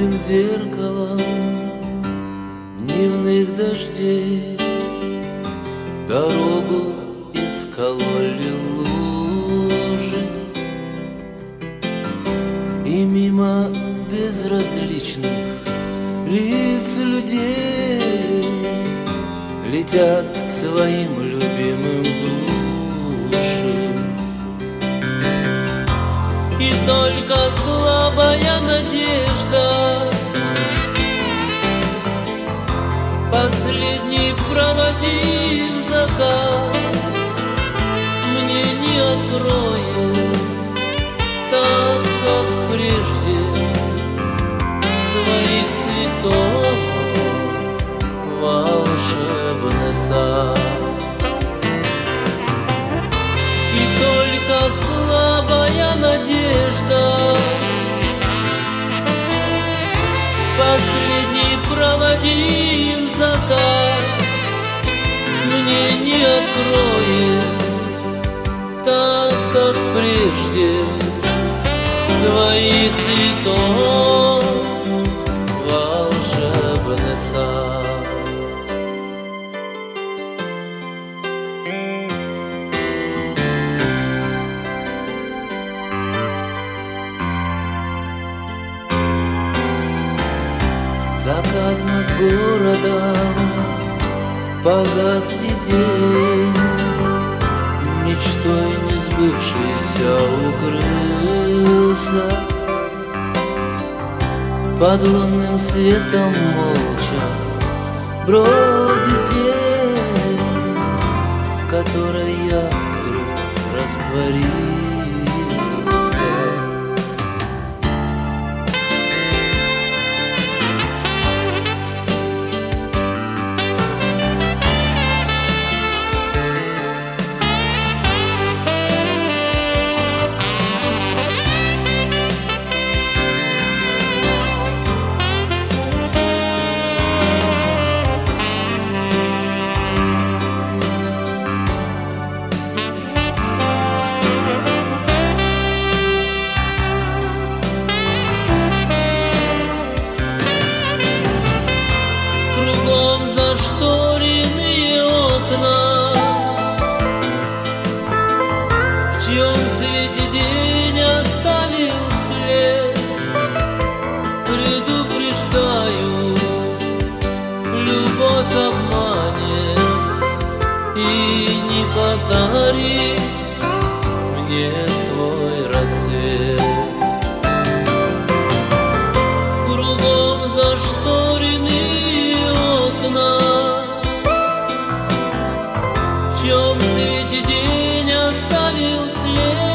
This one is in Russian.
Открытым зеркалом дневных дождей дорогу искололи лужи, и мимо безразличных лиц людей летят к своим любимым душам. И только слабая надежда, последний проводив закат, мне не откроет, так как прежде, своих цветов волшебный сад. И только слабая надежда, последний проводив закат, мне не откроет, так как прежде, своих цветов волшебный сад. Закат над городом, погас и день, мечтой не сбывшийся укрылся. Под лунным светом молча бродит день, в которой я вдруг растворился. Зашторенные окна, в чьем свете день оставил след, предупреждаю, любовь обманет и не подарит мне свой рассвет. Кругом зашторенные окна, в чьем свете день оставил след,